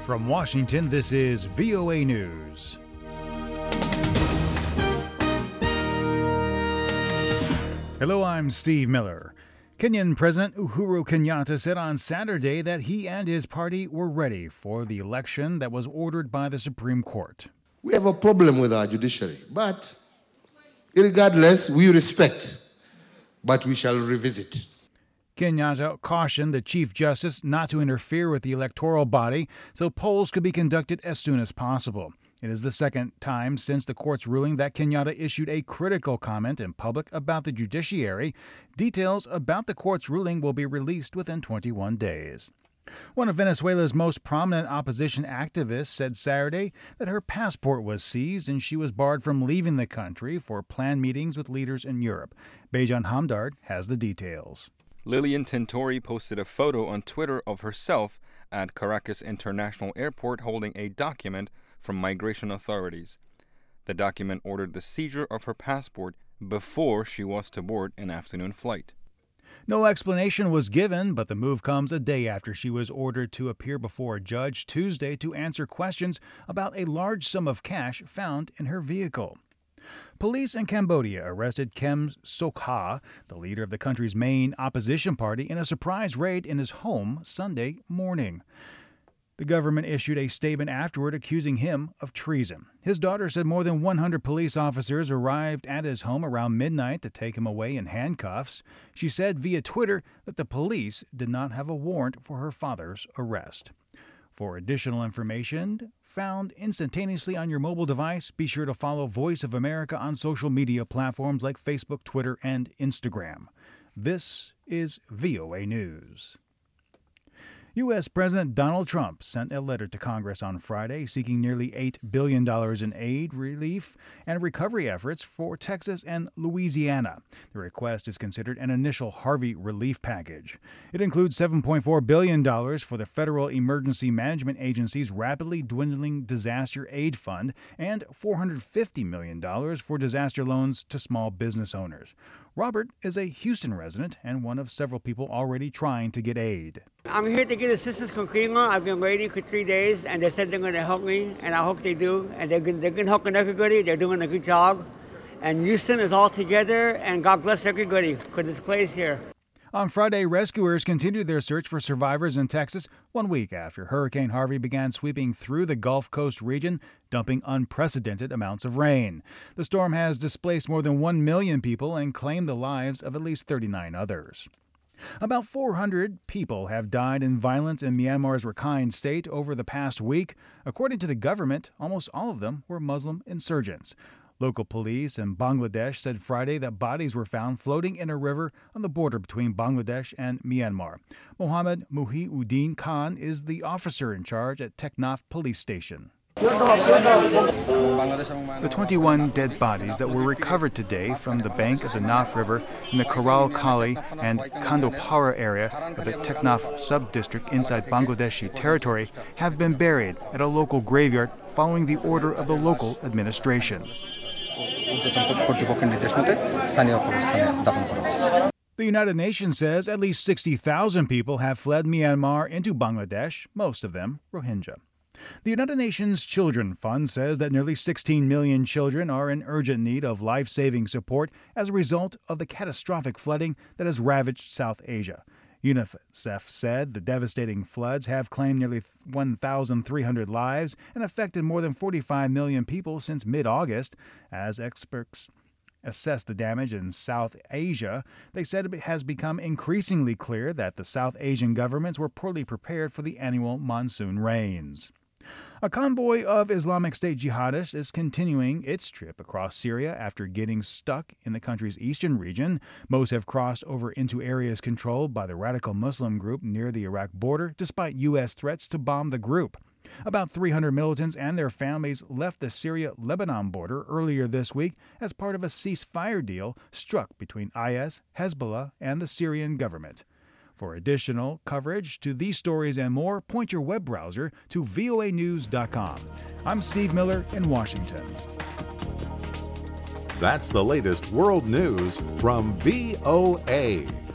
From Washington, this is VOA News. Hello, I'm Steve Miller. Kenyan President Uhuru Kenyatta said on Saturday that he and his party were ready for the election that was ordered by the Supreme Court. We have a problem with our judiciary, but regardless, we respect, but we shall revisit. Kenyatta cautioned the Chief Justice not to interfere with the electoral body so polls could be conducted as soon as possible. It is the second time since the court's ruling that Kenyatta issued a critical comment in public about the judiciary. Details about the court's ruling will be released within 21 days. One of Venezuela's most prominent opposition activists said Saturday that her passport was seized and she was barred from leaving the country for planned meetings with leaders in Europe. Bejan Hamdard has the details. Lilian Tintori posted a photo on Twitter of herself at Caracas International Airport holding a document from migration authorities. The document ordered the seizure of her passport before she was to board an afternoon flight. No explanation was given, but the move comes a day after she was ordered to appear before a judge Tuesday to answer questions about a large sum of cash found in her vehicle. Police in Cambodia arrested Kem Sokha, the leader of the country's main opposition party, in a surprise raid in his home Sunday morning. The government issued a statement afterward accusing him of treason. His daughter said more than 100 police officers arrived at his home around midnight to take him away in handcuffs. She said via Twitter that the police did not have a warrant for her father's arrest. For additional information found instantaneously on your mobile device, be sure to follow Voice of America on social media platforms like Facebook, Twitter, and Instagram. This is VOA News. U.S. President Donald Trump sent a letter to Congress on Friday seeking nearly $8 billion in aid, relief, and recovery efforts for Texas and Louisiana. The request is considered an initial Harvey relief package. It includes $7.4 billion for the Federal Emergency Management Agency's rapidly dwindling disaster aid fund and $450 million for disaster loans to small business owners. Robert is a Houston resident and one of several people already trying to get aid. I'm here to get assistance from FEMA. I've been waiting for 3 days, and they said they're going to help me, and I hope they do. And they're going to help everybody. They're doing a good job. And Houston is all together, and God bless everybody for this place here. On Friday, rescuers continued their search for survivors in Texas 1 week after Hurricane Harvey began sweeping through the Gulf Coast region, dumping unprecedented amounts of rain. The storm has displaced more than 1 million people and claimed the lives of at least 39 others. About 400 people have died in violence in Myanmar's Rakhine state over the past week. According to the government, almost all of them were Muslim insurgents. Local police in Bangladesh said Friday that bodies were found floating in a river on the border between Bangladesh and Myanmar. Mohammed Muhiuddin Khan is the officer in charge at Teknaf police station. The 21 dead bodies that were recovered today from the bank of the Naf River in the Karal Kali and Kandopara area of the Teknaf sub-district inside Bangladeshi territory have been buried at a local graveyard following the order of the local administration. The United Nations says at least 60,000 people have fled Myanmar into Bangladesh, most of them Rohingya. The United Nations Children Fund says that nearly 16 million children are in urgent need of life-saving support as a result of the catastrophic flooding that has ravaged South Asia. UNICEF said the devastating floods have claimed nearly 1,300 lives and affected more than 45 million people since mid-August. As experts assess the damage in South Asia, they said it has become increasingly clear that the South Asian governments were poorly prepared for the annual monsoon rains. A convoy of Islamic State jihadists is continuing its trip across Syria after getting stuck in the country's eastern region. Most have crossed over into areas controlled by the radical Muslim group near the Iraq border, despite U.S. threats to bomb the group. About 300 militants and their families left the Syria-Lebanon border earlier this week as part of a ceasefire deal struck between IS, Hezbollah, and the Syrian government. For additional coverage to these stories and more, point your web browser to voanews.com. I'm Steve Miller in Washington. That's the latest world news from VOA.